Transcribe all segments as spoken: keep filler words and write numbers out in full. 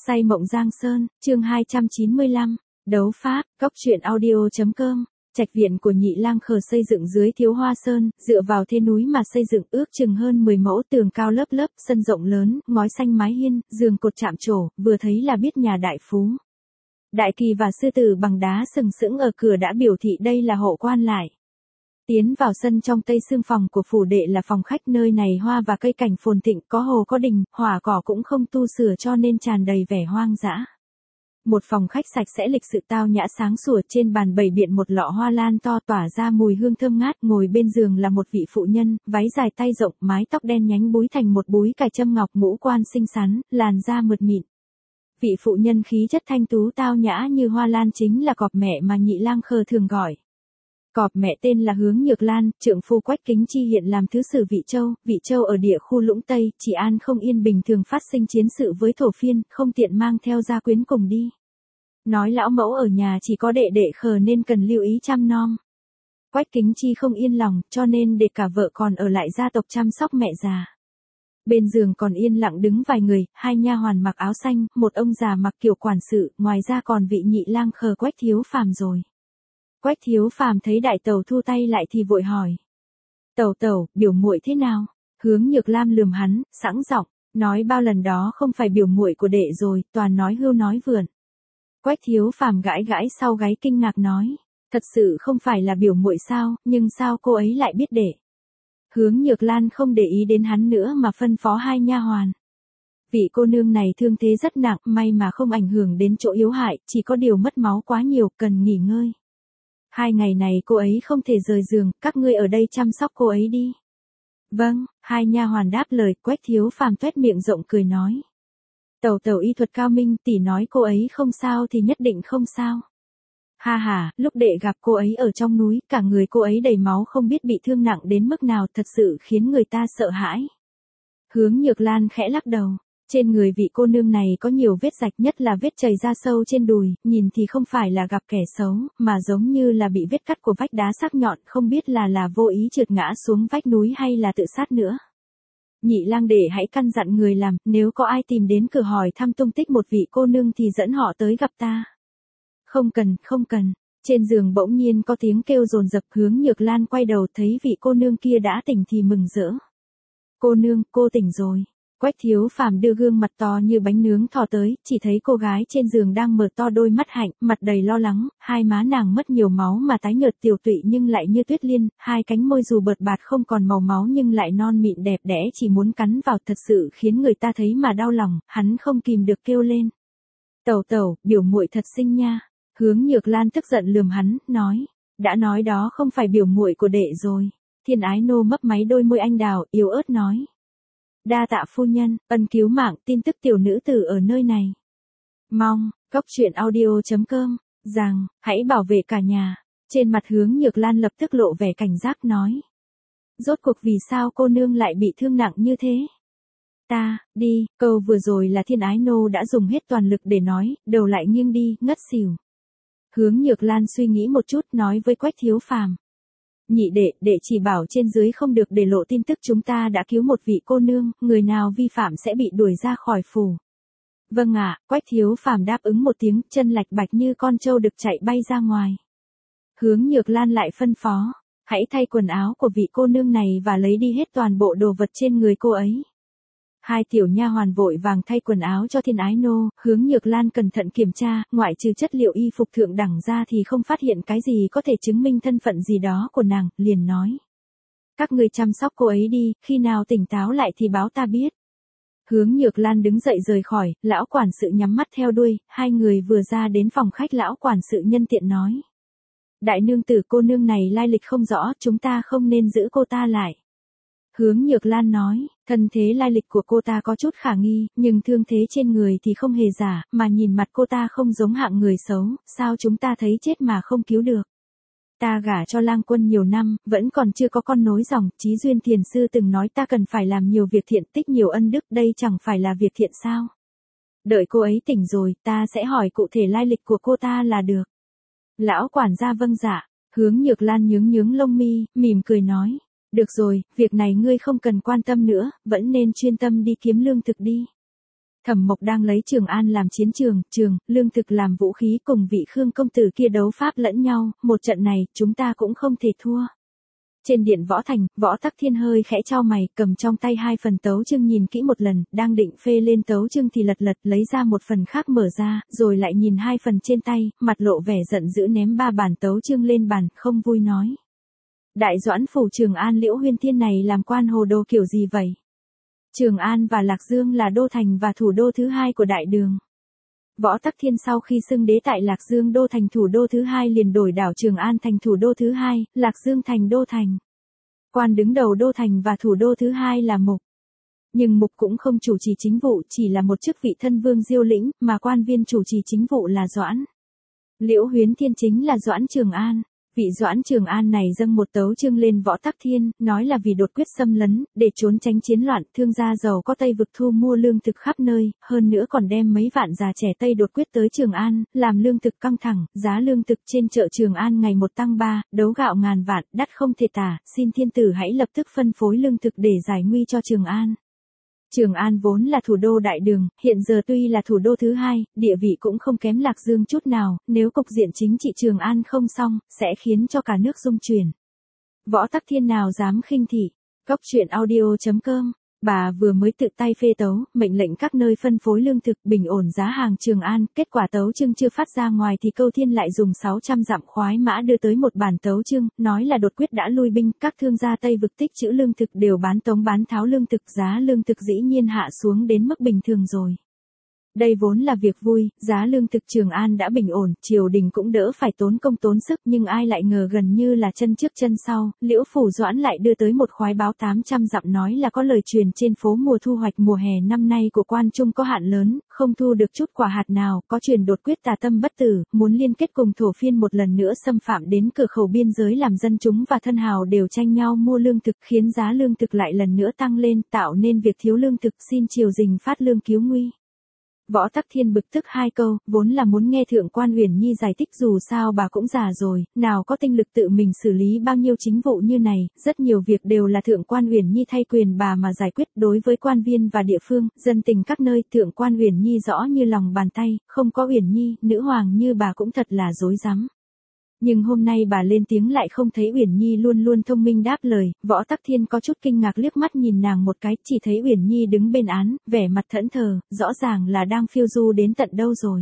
Say mộng Giang Sơn, chương hai trăm chín mươi lăm, đấu pháp, góc truyện audio chấm com. Trạch viện của Nhị Lang Khờ xây dựng dưới Thiếu Hoa Sơn, dựa vào thế núi mà xây dựng, ước chừng hơn mười mẫu, tường cao lớp lớp, sân rộng lớn, ngói xanh mái hiên, giường cột chạm trổ, vừa thấy là biết nhà đại phú. Đại kỳ và sư tử bằng đá sừng sững ở cửa đã biểu thị đây là hộ quan lại. Tiến vào sân trong tây xương phòng của phủ đệ là phòng khách, nơi này hoa và cây cảnh phồn thịnh, có hồ có đình, hỏa cỏ cũng không tu sửa cho nên tràn đầy vẻ hoang dã. Một phòng khách sạch sẽ lịch sự tao nhã sáng sủa, trên bàn bày biện một lọ hoa lan to tỏa ra mùi hương thơm ngát, ngồi bên giường là một vị phụ nhân, váy dài tay rộng, mái tóc đen nhánh búi thành một búi cài châm ngọc, ngũ quan xinh xắn, làn da mượt mịn. Vị phụ nhân khí chất thanh tú tao nhã như hoa lan chính là Cọp mẹ mà Nhị Lang Khờ thường gọi. Cọp mẹ tên là Hướng Nhược Lan, trượng phu Quách Kính Chi hiện làm thứ sử Vị Châu, Vị Châu ở địa khu Lũng Tây, Trị An không yên, bình thường phát sinh chiến sự với thổ phiên, không tiện mang theo gia quyến cùng đi. Nói lão mẫu ở nhà chỉ có đệ đệ Khờ nên cần lưu ý chăm nom. Quách Kính Chi không yên lòng, cho nên để cả vợ còn ở lại gia tộc chăm sóc mẹ già. Bên giường còn yên lặng đứng vài người, hai nha hoàn mặc áo xanh, một ông già mặc kiểu quản sự, ngoài ra còn vị Nhị Lang Khờ Quách Thiếu Phàm rồi. Quách Thiếu Phàm thấy đại tẩu thu tay lại thì vội hỏi: "Tẩu tẩu, biểu muội thế nào?" Hướng Nhược Lam lườm hắn, sẵn giọng nói: "Bao lần đó không phải biểu muội của đệ rồi, toàn nói hưu nói vượn." Quách Thiếu Phàm gãi gãi sau gáy kinh ngạc nói: "Thật sự không phải là biểu muội sao, nhưng sao cô ấy lại biết đệ?" Hướng Nhược Lan không để ý đến hắn nữa mà phân phó hai nha hoàn: "Vị cô nương này thương thế rất nặng, may mà không ảnh hưởng đến chỗ yếu hại, chỉ có điều mất máu quá nhiều, cần nghỉ ngơi. Hai ngày này cô ấy không thể rời giường, các ngươi ở đây chăm sóc cô ấy đi." "Vâng." Hai nha hoàn đáp lời. Quách Thiếu Phàm toét miệng rộng cười nói: "Tẩu tẩu y thuật cao minh, tỷ nói cô ấy không sao thì nhất định không sao." "Ha ha, lúc đệ gặp cô ấy ở trong núi, cả người cô ấy đầy máu, không biết bị thương nặng đến mức nào, thật sự khiến người ta sợ hãi." Hướng Nhược Lan khẽ lắc đầu. Trên người vị cô nương này có nhiều vết rạch, nhất là vết chảy ra sâu trên đùi, nhìn thì không phải là gặp kẻ xấu, mà giống như là bị vết cắt của vách đá sắc nhọn, không biết là là vô ý trượt ngã xuống vách núi hay là tự sát nữa. "Nhị Lang đệ hãy căn dặn người làm, nếu có ai tìm đến cửa hỏi thăm tung tích một vị cô nương thì dẫn họ tới gặp ta." "Không cần, không cần." Trên giường bỗng nhiên có tiếng kêu dồn dập, Hướng Nhược Lan quay đầu thấy vị cô nương kia đã tỉnh thì mừng rỡ. "Cô nương, cô tỉnh rồi." Quách Thiếu Phàm đưa gương mặt to như bánh nướng thò tới, chỉ thấy cô gái trên giường đang mở to đôi mắt hạnh, mặt đầy lo lắng, hai má nàng mất nhiều máu mà tái nhợt tiều tụy nhưng lại như tuyết liên, hai cánh môi dù bợt bạt không còn màu máu nhưng lại non mịn đẹp đẽ, chỉ muốn cắn vào, thật sự khiến người ta thấy mà đau lòng, hắn không kìm được kêu lên: "Tẩu tẩu, biểu muội thật xinh nha." Hướng Nhược Lan tức giận lườm hắn, nói: "Đã nói đó không phải biểu muội của đệ rồi." Thiên Ái Nô mấp máy đôi môi anh đào, yếu ớt nói: "Đa tạ phu nhân, ân cứu mạng, tin tức tiểu nữ tử ở nơi này. Mong, góc truyện audio chấm com, rằng, hãy bảo vệ cả nhà." Trên mặt Hướng Nhược Lan lập tức lộ vẻ cảnh giác nói: "Rốt cuộc vì sao cô nương lại bị thương nặng như thế?" "Ta, đi." Câu vừa rồi là Thiên Ái Nô đã dùng hết toàn lực để nói, đầu lại nghiêng đi, ngất xỉu. Hướng Nhược Lan suy nghĩ một chút, nói với Quách Thiếu Phàm: "Nhị đệ, đệ chỉ bảo trên dưới không được để lộ tin tức chúng ta đã cứu một vị cô nương, người nào vi phạm sẽ bị đuổi ra khỏi phủ." "Vâng ạ." Quách Thiếu Phàm đáp ứng một tiếng, chân lạch bạch như con trâu đực chạy bay ra ngoài. Hướng Nhược Lan lại phân phó: "Hãy thay quần áo của vị cô nương này và lấy đi hết toàn bộ đồ vật trên người cô ấy." Hai tiểu nha hoàn vội vàng thay quần áo cho Thiên Ái Nô, Hướng Nhược Lan cẩn thận kiểm tra, ngoại trừ chất liệu y phục thượng đẳng ra thì không phát hiện cái gì có thể chứng minh thân phận gì đó của nàng, liền nói: "Các ngươi chăm sóc cô ấy đi, khi nào tỉnh táo lại thì báo ta biết." Hướng Nhược Lan đứng dậy rời khỏi, lão quản sự nhắm mắt theo đuôi, hai người vừa ra đến phòng khách, lão quản sự nhân tiện nói: "Đại nương tử, cô nương này lai lịch không rõ, chúng ta không nên giữ cô ta lại." Hướng Nhược Lan nói: "Thân thế lai lịch của cô ta có chút khả nghi, nhưng thương thế trên người thì không hề giả, mà nhìn mặt cô ta không giống hạng người xấu, sao chúng ta thấy chết mà không cứu được. Ta gả cho Lang Quân nhiều năm, vẫn còn chưa có con nối dòng, Chí Duyên Thiền Sư từng nói ta cần phải làm nhiều việc thiện, tích nhiều ân đức, đây chẳng phải là việc thiện sao? Đợi cô ấy tỉnh rồi, ta sẽ hỏi cụ thể lai lịch của cô ta là được." Lão quản gia vâng dạ. Hướng Nhược Lan nhướng nhướng lông mi, mỉm cười nói: "Được rồi, việc này ngươi không cần quan tâm nữa, vẫn nên chuyên tâm đi kiếm lương thực đi." Thẩm Mộc đang lấy Trường An làm chiến trường, trường, lương thực làm vũ khí cùng vị Khương công tử kia đấu pháp lẫn nhau, một trận này, chúng ta cũng không thể thua. Trên điện võ thành, Võ Tắc Thiên hơi khẽ chau mày, cầm trong tay hai phần tấu chương nhìn kỹ một lần, đang định phê lên tấu chương thì lật lật lấy ra một phần khác mở ra, rồi lại nhìn hai phần trên tay, mặt lộ vẻ giận dữ ném ba bản tấu chương lên bàn, không vui nói. Đại Doãn phủ Trường An Liễu Huyên Thiên này làm quan hồ đồ kiểu gì vậy? Trường An và Lạc Dương là đô thành và thủ đô thứ hai của Đại Đường. Võ Tắc Thiên sau khi xưng đế tại Lạc Dương đô thành thủ đô thứ hai liền đổi đảo Trường An thành thủ đô thứ hai, Lạc Dương thành đô thành. Quan đứng đầu đô thành và thủ đô thứ hai là Mục. Nhưng Mục cũng không chủ trì chính vụ, chỉ là một chức vị thân vương Diêu lĩnh, mà quan viên chủ trì chính vụ là Doãn. Liễu Huyến Thiên chính là Doãn Trường An. Vị Doãn Trường An này dâng một tấu chương lên Võ Tắc Thiên, nói là vì đột quyết xâm lấn, để trốn tránh chiến loạn, thương gia giàu có Tây vực thu mua lương thực khắp nơi, hơn nữa còn đem mấy vạn già trẻ Tây đột quyết tới Trường An, làm lương thực căng thẳng, giá lương thực trên chợ Trường An ngày một tăng ba, đấu gạo ngàn vạn, đắt không thể tả, xin thiên tử hãy lập tức phân phối lương thực để giải nguy cho Trường An. Trường An vốn là thủ đô Đại Đường, hiện giờ tuy là thủ đô thứ hai, địa vị cũng không kém Lạc Dương chút nào, nếu cục diện chính trị Trường An không xong, sẽ khiến cho cả nước rung chuyển. Võ Tắc Thiên nào dám khinh thị. Cốc truyện audio chấm com. Bà vừa mới tự tay phê tấu, mệnh lệnh các nơi phân phối lương thực bình ổn giá hàng Trường An, kết quả tấu chương chưa phát ra ngoài thì Câu Thiên lại dùng sáu trăm dặm khoái mã đưa tới một bản tấu chương, nói là đột quyết đã lui binh, các thương gia Tây vực tích trữ lương thực đều bán tống bán tháo lương thực, giá lương thực dĩ nhiên hạ xuống đến mức bình thường rồi. Đây vốn là việc vui, giá lương thực Trường An đã bình ổn, triều đình cũng đỡ phải tốn công tốn sức, nhưng ai lại ngờ gần như là chân trước chân sau, Liễu Phủ Doãn lại đưa tới một khoái báo tám trăm dặm nói là có lời truyền trên phố mùa thu hoạch mùa hè năm nay của quan trung có hạn lớn, không thu được chút quả hạt nào, có truyền đột quyết tà tâm bất tử, muốn liên kết cùng thổ phiên một lần nữa xâm phạm đến cửa khẩu biên giới làm dân chúng và thân hào đều tranh nhau mua lương thực, khiến giá lương thực lại lần nữa tăng lên, tạo nên việc thiếu lương thực, xin triều đình phát lương cứu nguy. Võ Tắc Thiên bực tức hai câu, vốn là muốn nghe Thượng quan Uyển Nhi giải thích dù sao bà cũng già rồi, nào có tinh lực tự mình xử lý bao nhiêu chính vụ như này, rất nhiều việc đều là Thượng quan Uyển Nhi thay quyền bà mà giải quyết đối với quan viên và địa phương, dân tình các nơi, Thượng quan Uyển Nhi rõ như lòng bàn tay, không có Uyển Nhi, nữ hoàng như bà cũng thật là rối rắm. Nhưng hôm nay bà lên tiếng lại không thấy Uyển Nhi luôn luôn thông minh đáp lời, Võ Tắc Thiên có chút kinh ngạc liếc mắt nhìn nàng một cái, chỉ thấy Uyển Nhi đứng bên án, vẻ mặt thẫn thờ, rõ ràng là đang phiêu du đến tận đâu rồi.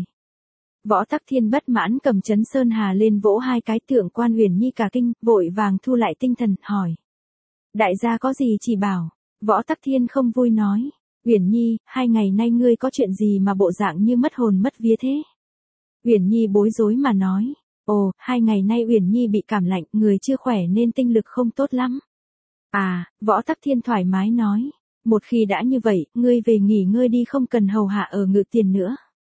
Võ Tắc Thiên bất mãn cầm chấn sơn hà lên vỗ hai cái, Thượng quan Uyển Nhi cả kinh, vội vàng thu lại tinh thần, hỏi. Đại gia có gì chỉ bảo? Võ Tắc Thiên không vui nói. Uyển Nhi, hai ngày nay ngươi có chuyện gì mà bộ dạng như mất hồn mất vía thế? Uyển Nhi bối rối mà nói. Ồ, hai ngày nay Uyển Nhi bị cảm lạnh, người chưa khỏe nên tinh lực không tốt lắm. À, Võ Tắc Thiên thoải mái nói. Một khi đã như vậy, ngươi về nghỉ ngơi đi, không cần hầu hạ ở Ngự Tiền nữa.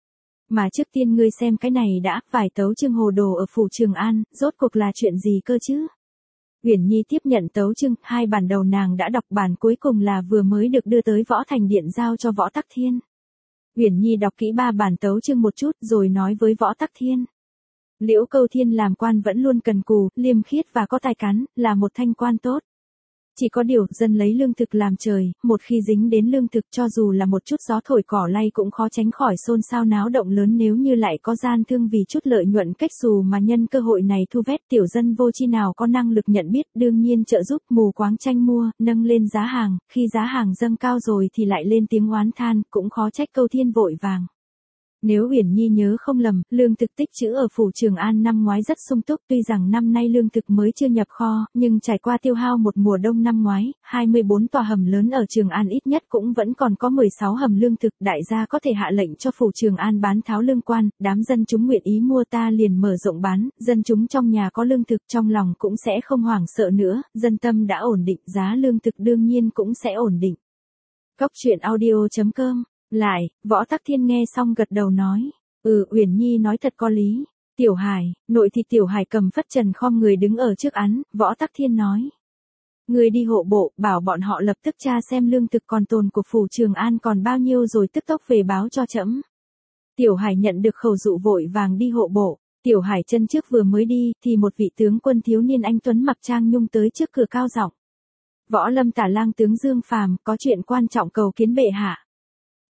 Mà trước tiên ngươi xem cái này đã, vài tấu chương hồ đồ ở phủ Trường An, rốt cuộc là chuyện gì cơ chứ? Uyển Nhi tiếp nhận tấu chương, hai bản đầu nàng đã đọc, bản cuối cùng là vừa mới được đưa tới Võ Thành Điện giao cho Võ Tắc Thiên. Uyển Nhi đọc kỹ ba bản tấu chương một chút rồi nói với Võ Tắc Thiên. Liễu Câu Thiên làm quan vẫn luôn cần cù, liêm khiết và có tài cán, là một thanh quan tốt. Chỉ có điều, dân lấy lương thực làm trời, một khi dính đến lương thực cho dù là một chút gió thổi cỏ lay cũng khó tránh khỏi xôn xao náo động lớn, nếu như lại có gian thương vì chút lợi nhuận cách xù mà nhân cơ hội này thu vét, tiểu dân vô chi nào có năng lực nhận biết, đương nhiên trợ giúp, mù quáng tranh mua, nâng lên giá hàng, khi giá hàng dâng cao rồi thì lại lên tiếng oán than, cũng khó trách Câu Thiên vội vàng. Nếu Uyển Nhi nhớ không lầm, lương thực tích trữ ở phủ Trường An năm ngoái rất sung túc, tuy rằng năm nay lương thực mới chưa nhập kho, nhưng trải qua tiêu hao một mùa đông năm ngoái, hai mươi bốn tòa hầm lớn ở Trường An ít nhất cũng vẫn còn có mười sáu hầm lương thực, đại gia có thể hạ lệnh cho phủ Trường An bán tháo lương quan, đám dân chúng nguyện ý mua ta liền mở rộng bán, dân chúng trong nhà có lương thực trong lòng cũng sẽ không hoảng sợ nữa, dân tâm đã ổn định, giá lương thực đương nhiên cũng sẽ ổn định. Cốc truyện audio chấm com. Lại, Võ Tắc Thiên nghe xong gật đầu nói, ừ, Uyển Nhi nói thật có lý. Tiểu Hải, nội thì Tiểu Hải cầm phất trần khom người đứng ở trước án, Võ Tắc Thiên nói. Người đi hộ bộ, bảo bọn họ lập tức tra xem lương thực còn tồn của phủ Trường An còn bao nhiêu rồi tức tốc về báo cho trẫm. Tiểu Hải nhận được khẩu dụ vội vàng đi hộ bộ. Tiểu Hải chân trước vừa mới đi, thì một vị tướng quân thiếu niên anh tuấn mặc trang nhung tới trước cửa cao giọng. Võ Lâm Tả Lang tướng Dương Phàm, có chuyện quan trọng cầu kiến bệ hạ.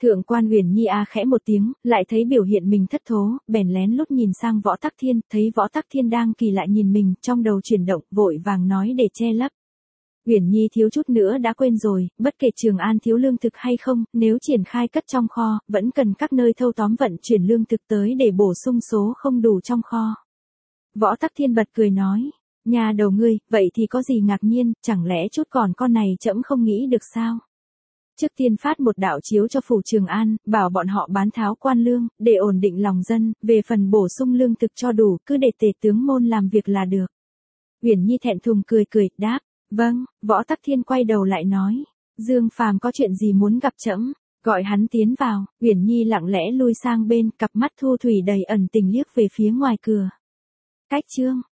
Thượng quan Uyển Nhi a khẽ một tiếng, lại thấy biểu hiện mình thất thố, bèn lén lút nhìn sang Võ Tắc Thiên, thấy Võ Tắc Thiên đang kỳ lạ nhìn mình, trong đầu chuyển động, vội vàng nói để che lấp. Uyển Nhi thiếu chút nữa đã quên rồi, bất kể Trường An thiếu lương thực hay không, nếu triển khai cất trong kho, vẫn cần các nơi thâu tóm vận chuyển lương thực tới để bổ sung số không đủ trong kho. Võ Tắc Thiên bật cười nói, nhà đầu ngươi, vậy thì có gì ngạc nhiên, chẳng lẽ chút còn con này trẫm không nghĩ được sao? Trước tiên phát một đạo chiếu cho phủ Trường An, bảo bọn họ bán tháo quan lương, để ổn định lòng dân, về phần bổ sung lương thực cho đủ, cứ để tể tướng môn làm việc là được. Uyển Nhi thẹn thùng cười cười, đáp, vâng. Võ Tắc Thiên quay đầu lại nói, Dương Phàm có chuyện gì muốn gặp trẫm, gọi hắn tiến vào. Uyển Nhi lặng lẽ lui sang bên, cặp mắt thu thủy đầy ẩn tình liếc về phía ngoài cửa. Cách chương